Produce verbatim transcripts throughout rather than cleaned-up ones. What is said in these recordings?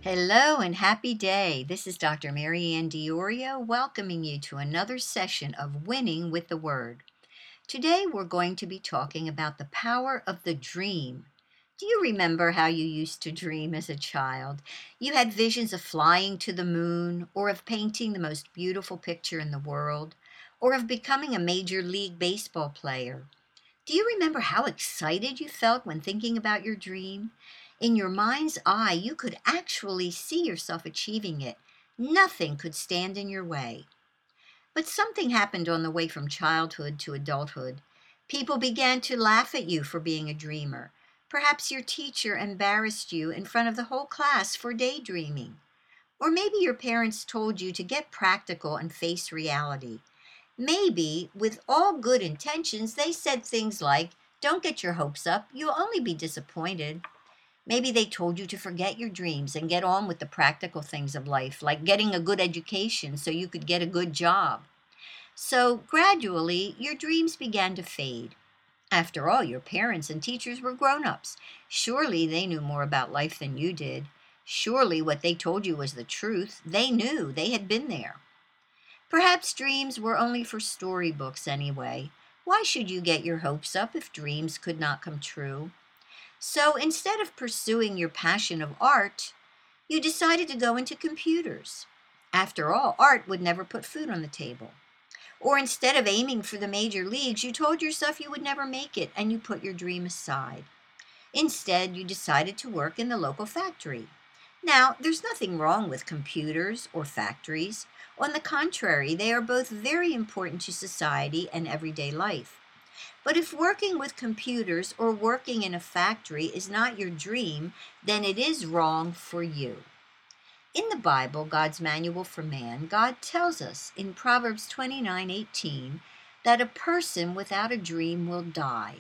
Hello and happy day. This is Doctor Mary Ann Diorio welcoming you to another session of Winning with the Word. Today we're going to be talking about the power of the dream. Do you remember how you used to dream as a child? You had visions of flying to the moon, or of painting the most beautiful picture in the world, or of becoming a Major League Baseball player. Do you remember how excited you felt when thinking about your dream? In your mind's eye, you could actually see yourself achieving it. Nothing could stand in your way. But something happened on the way from childhood to adulthood. People began to laugh at you for being a dreamer. Perhaps your teacher embarrassed you in front of the whole class for daydreaming. Or maybe your parents told you to get practical and face reality. Maybe, with all good intentions, they said things like, "Don't get your hopes up, you'll only be disappointed." Maybe they told you to forget your dreams and get on with the practical things of life, like getting a good education so you could get a good job. So, gradually, your dreams began to fade. After all, your parents and teachers were grown ups. Surely they knew more about life than you did. Surely what they told you was the truth. They knew, they had been there. Perhaps dreams were only for storybooks anyway. Why should you get your hopes up if dreams could not come true? So instead of pursuing your passion of art, you decided to go into computers. After all, art would never put food on the table. Or instead of aiming for the major leagues, you told yourself you would never make it and you put your dream aside. Instead, you decided to work in the local factory. Now, there's nothing wrong with computers or factories. On the contrary, they are both very important to society and everyday life. But if working with computers or working in a factory is not your dream, then it is wrong for you. In the Bible, God's manual for man, God tells us in Proverbs twenty-nine eighteen that a person without a dream will die.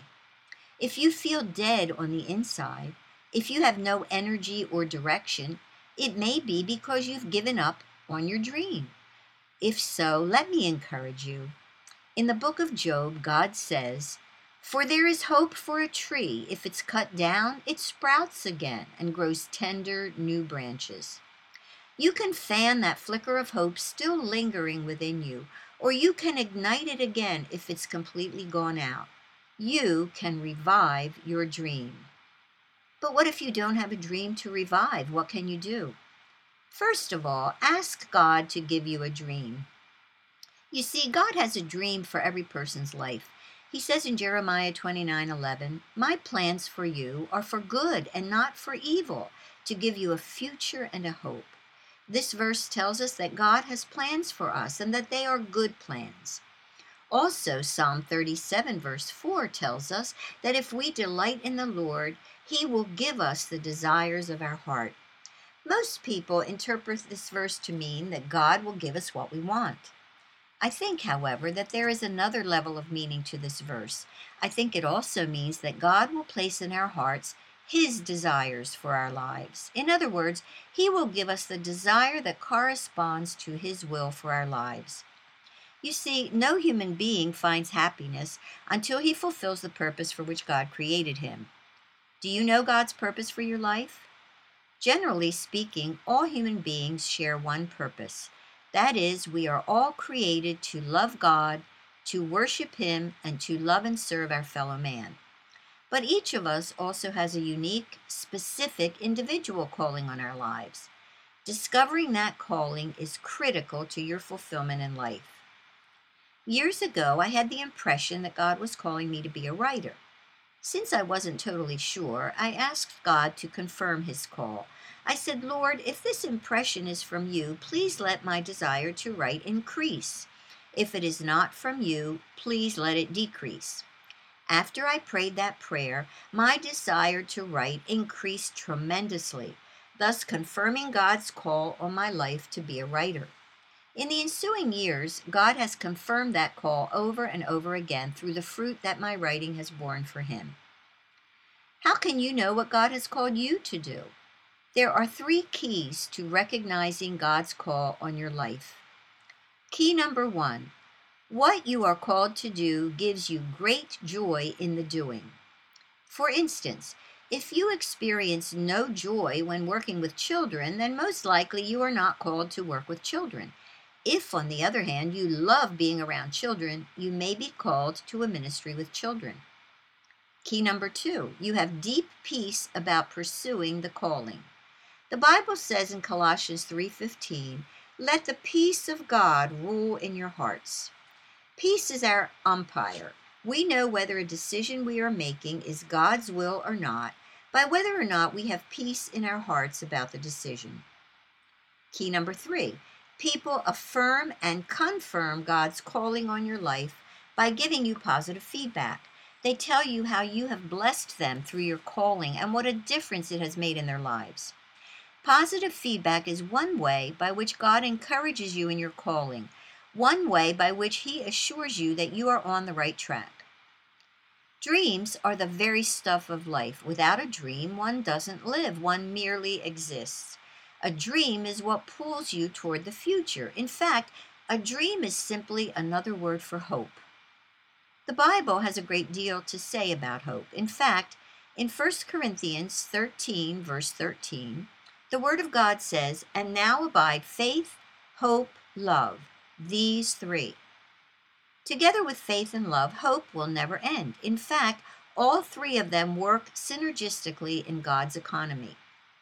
If you feel dead on the inside, if you have no energy or direction, it may be because you've given up on your dream. If so, let me encourage you. In the book of Job, God says, "For there is hope for a tree. If it's cut down, it sprouts again and grows tender new branches." You can fan that flicker of hope still lingering within you, or you can ignite it again if it's completely gone out. You can revive your dream. But what if you don't have a dream to revive? What can you do? First of all, ask God to give you a dream. You see, God has a dream for every person's life. He says in Jeremiah twenty-nine eleven, "My plans for you are for good and not for evil, to give you a future and a hope." This verse tells us that God has plans for us and that they are good plans. Also, Psalm thirty-seven, verse four tells us that if we delight in the Lord, He will give us the desires of our heart. Most people interpret this verse to mean that God will give us what we want. I think, however, that there is another level of meaning to this verse. I think it also means that God will place in our hearts His desires for our lives. In other words, He will give us the desire that corresponds to His will for our lives. You see, no human being finds happiness until he fulfills the purpose for which God created him. Do you know God's purpose for your life? Generally speaking, all human beings share one purpose. That is, we are all created to love God, to worship Him, and to love and serve our fellow man. But each of us also has a unique, specific, individual calling on our lives. Discovering that calling is critical to your fulfillment in life. Years ago, I had the impression that God was calling me to be a writer. Since I wasn't totally sure, I asked God to confirm His call. I said, "Lord, if this impression is from you, please let my desire to write increase. If it is not from you, please let it decrease." After I prayed that prayer, my desire to write increased tremendously, thus confirming God's call on my life to be a writer. In the ensuing years, God has confirmed that call over and over again through the fruit that my writing has borne for Him. How can you know what God has called you to do? There are three keys to recognizing God's call on your life. Key number one, what you are called to do gives you great joy in the doing. For instance, If you experience no joy when working with children, then most likely you are not called to work with children. If, on the other hand, you love being around children, you may be called to a ministry with children. Key number two, you have deep peace about pursuing the calling. The Bible says in Colossians three fifteen, "Let the peace of God rule in your hearts." Peace is our umpire. We know whether a decision we are making is God's will or not by whether or not we have peace in our hearts about the decision. Key number three, people affirm and confirm God's calling on your life by giving you positive feedback. They tell you how you have blessed them through your calling and what a difference it has made in their lives. Positive feedback is one way by which God encourages you in your calling, one way by which He assures you that you are on the right track. Dreams are the very stuff of life. Without a dream, one doesn't live, one merely exists. A dream is what pulls you toward the future. In fact, a dream is simply another word for hope. The Bible has a great deal to say about hope. In fact, in First Corinthians thirteen, verse thirteen, the Word of God says, "And now abide faith, hope, love, these three." Together with faith and love, hope will never end. In fact, all three of them work synergistically in God's economy.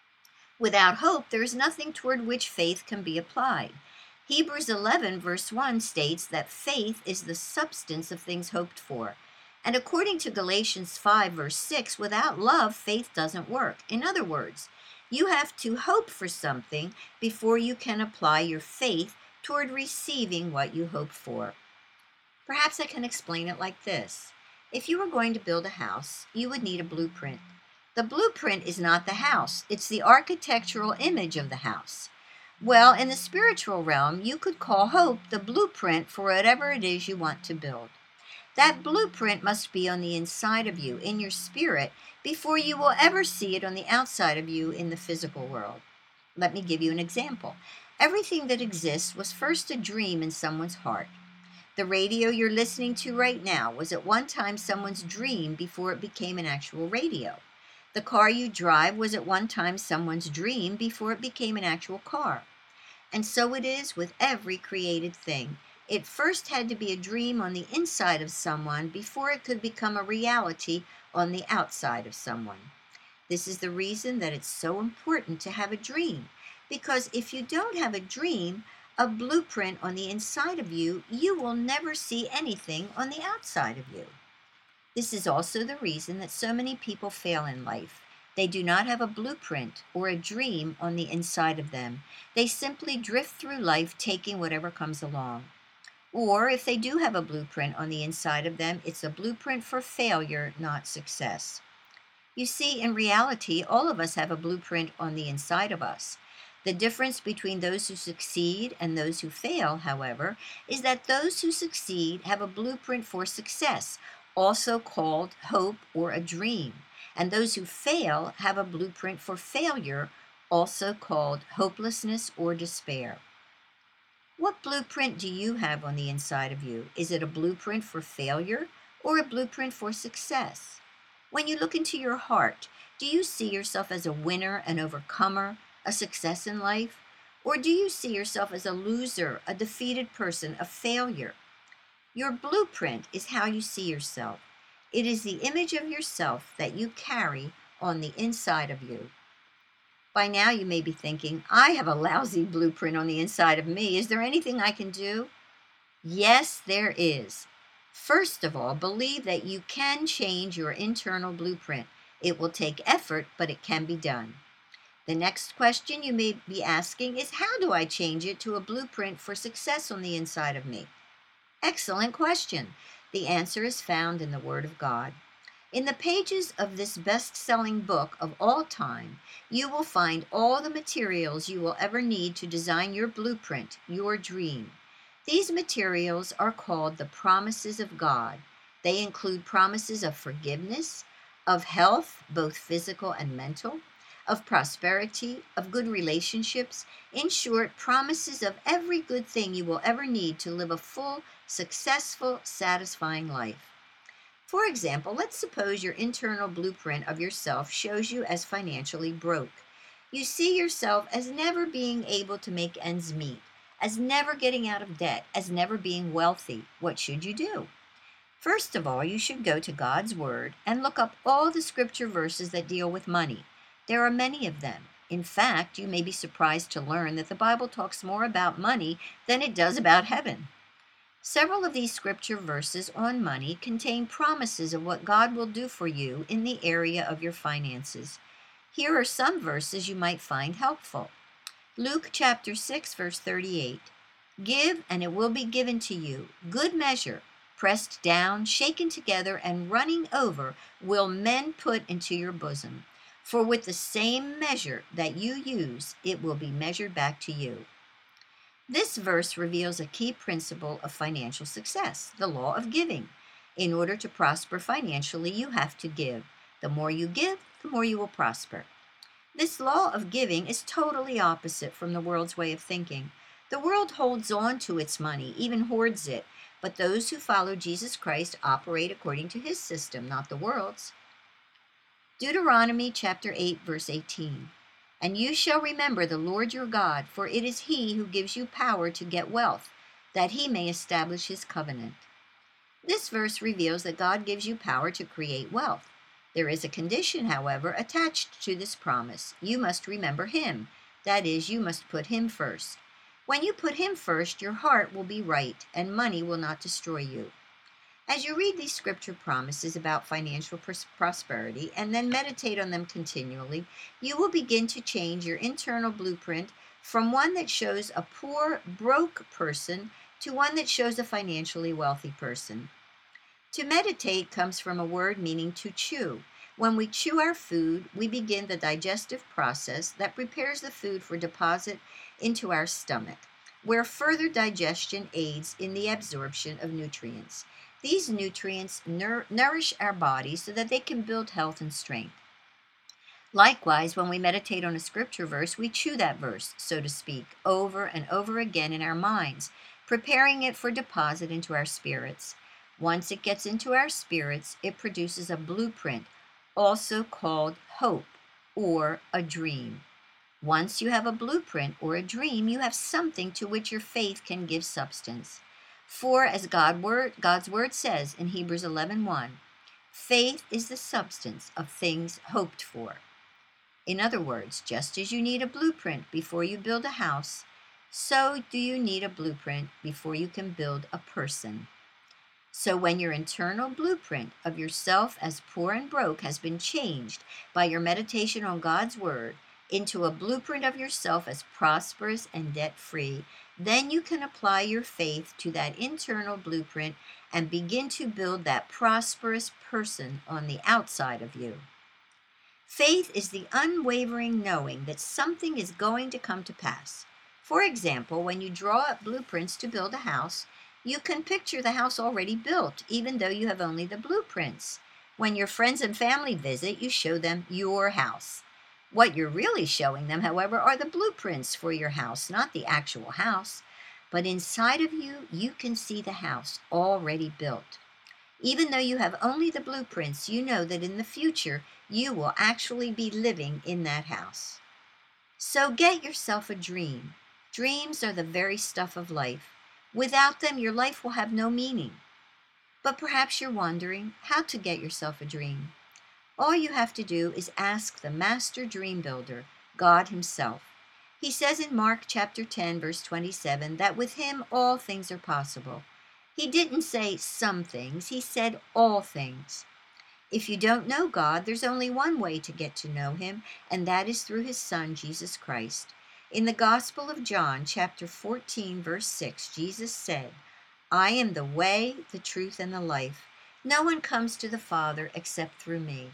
Without hope, there is nothing toward which faith can be applied. Hebrews eleven, verse one states that faith is the substance of things hoped for. And according to Galatians five, verse six, without love, faith doesn't work. In other words, you have to hope for something before you can apply your faith toward receiving what you hope for. Perhaps I can explain it like this. If you were going to build a house, you would need a blueprint. The blueprint is not the house, it's the architectural image of the house. Well, in the spiritual realm, you could call hope the blueprint for whatever it is you want to build. That blueprint must be on the inside of you, in your spirit, before you will ever see it on the outside of you in the physical world. Let me give you an example. Everything that exists was first a dream in someone's heart. The radio you're listening to right now was at one time someone's dream before it became an actual radio. The car you drive was at one time someone's dream before it became an actual car. And so it is with every created thing. It first had to be a dream on the inside of someone before it could become a reality on the outside of someone. This is the reason that it's so important to have a dream, because if you don't have a dream, a blueprint on the inside of you, you will never see anything on the outside of you. This is also the reason that so many people fail in life. They do not have a blueprint or a dream on the inside of them. They simply drift through life taking whatever comes along. Or if they do have a blueprint on the inside of them, it's a blueprint for failure, not success. You see, in reality, all of us have a blueprint on the inside of us. The difference between those who succeed and those who fail, however, is that those who succeed have a blueprint for success, also called hope or a dream, and those who fail have a blueprint for failure, also called hopelessness or despair. What blueprint do you have on the inside of you? Is it a blueprint for failure or a blueprint for success? When you look into your heart, do you see yourself as a winner, an overcomer, a success in life? Or do you see yourself as a loser, a defeated person, a failure? Your blueprint is how you see yourself. It is the image of yourself that you carry on the inside of you. By now you may be thinking, I have a lousy blueprint on the inside of me. Is there anything I can do? Yes, there is. First of all, believe that you can change your internal blueprint. It will take effort, but it can be done. The next question you may be asking is, how do I change it to a blueprint for success on the inside of me? Excellent question. The answer is found in the Word of God. In the pages of this best-selling book of all time, you will find all the materials you will ever need to design your blueprint, your dream. These materials are called the promises of God. They include promises of forgiveness, of health, both physical and mental, of prosperity, of good relationships, in short, promises of every good thing you will ever need to live a full, successful, satisfying life. For example, let's suppose your internal blueprint of yourself shows you as financially broke. You see yourself as never being able to make ends meet, as never getting out of debt, as never being wealthy. What should you do? First of all, you should go to God's Word and look up all the scripture verses that deal with money. There are many of them. In fact, you may be surprised to learn that the Bible talks more about money than it does about heaven. Several of these scripture verses on money contain promises of what God will do for you in the area of your finances. Here are some verses you might find helpful. Luke chapter six, verse thirty-eight. Give, and it will be given to you. Good measure, pressed down, shaken together, and running over, will men put into your bosom. For with the same measure that you use, it will be measured back to you. This verse reveals a key principle of financial success, the law of giving. In order to prosper financially, you have to give. The more you give, the more you will prosper. This law of giving is totally opposite from the world's way of thinking. The world holds on to its money, even hoards it, but those who follow Jesus Christ operate according to his system, not the world's. Deuteronomy chapter eight, verse eighteen. And you shall remember the Lord your God, for it is he who gives you power to get wealth, that he may establish his covenant. This verse reveals that God gives you power to create wealth. There is a condition, however, attached to this promise. You must remember him. That is, you must put him first. When you put him first, your heart will be right, and money will not destroy you. As you read these scripture promises about financial pros- prosperity and then meditate on them continually, you will begin to change your internal blueprint from one that shows a poor, broke person to one that shows a financially wealthy person. To meditate comes from a word meaning to chew. When we chew our food, we begin the digestive process that prepares the food for deposit into our stomach, where further digestion aids in the absorption of nutrients. These nutrients nour- nourish our bodies so that they can build health and strength. Likewise, when we meditate on a scripture verse, we chew that verse, so to speak, over and over again in our minds, preparing it for deposit into our spirits. Once it gets into our spirits, it produces a blueprint, also called hope or a dream. Once you have a blueprint or a dream, you have something to which your faith can give substance. For as God word, God's word says in Hebrews eleven one, faith is the substance of things hoped for. In other words, just as you need a blueprint before you build a house, so do you need a blueprint before you can build a person. So when your internal blueprint of yourself as poor and broke has been changed by your meditation on God's word into a blueprint of yourself as prosperous and debt-free, then you can apply your faith to that internal blueprint and begin to build that prosperous person on the outside of you. Faith is the unwavering knowing that something is going to come to pass. For example, when you draw up blueprints to build a house, you can picture the house already built, even though you have only the blueprints. When your friends and family visit, you show them your house. What you're really showing them, however, are the blueprints for your house, not the actual house. But inside of you, you can see the house already built. Even though you have only the blueprints, you know that in the future, you will actually be living in that house. So get yourself a dream. Dreams are the very stuff of life. Without them, your life will have no meaning. But perhaps you're wondering how to get yourself a dream. All you have to do is ask the master dream builder, God himself. He says in Mark chapter ten, verse twenty-seven, that with him all things are possible. He didn't say some things, he said all things. If you don't know God, there's only one way to get to know him, and that is through his Son, Jesus Christ. In the Gospel of John, chapter fourteen, verse six, Jesus said, I am the way, the truth, and the life. No one comes to the Father except through me.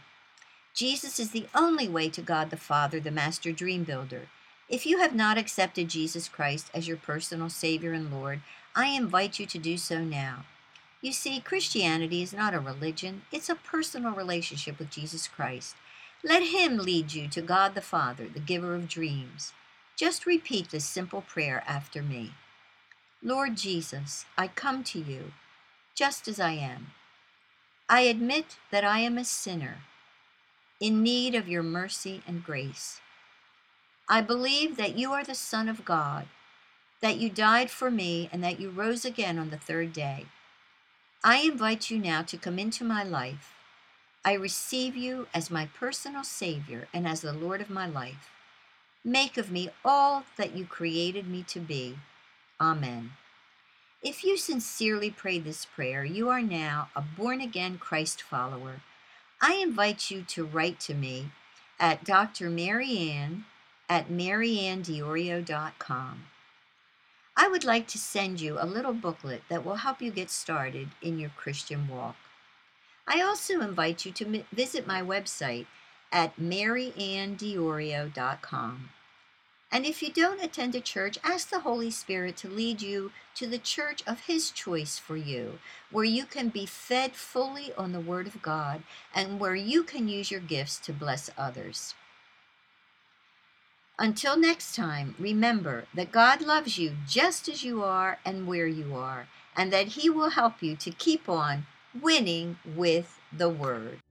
Jesus is the only way to God the Father, the Master Dream Builder. If you have not accepted Jesus Christ as your personal Savior and Lord, I invite you to do so now. You see, Christianity is not a religion, it's a personal relationship with Jesus Christ. Let him lead you to God the Father, the giver of dreams. Just repeat this simple prayer after me. Lord Jesus, I come to you just as I am. I admit that I am a sinner in need of your mercy and grace. I believe that you are the Son of God, that you died for me, and that you rose again on the third day. I invite you now to come into my life. I receive you as my personal Savior and as the Lord of my life. Make of me all that you created me to be. Amen. If you sincerely prayed this prayer, you are now a born-again Christ follower. I invite you to write to me at Doctor Marianne at marianne diorio dot com. I would like to send you a little booklet that will help you get started in your Christian walk. I also invite you to mi- visit my website at marianne diorio dot com. And if you don't attend a church, ask the Holy Spirit to lead you to the church of His choice for you, where you can be fed fully on the Word of God and where you can use your gifts to bless others. Until next time, remember that God loves you just as you are and where you are, and that He will help you to keep on winning with the Word.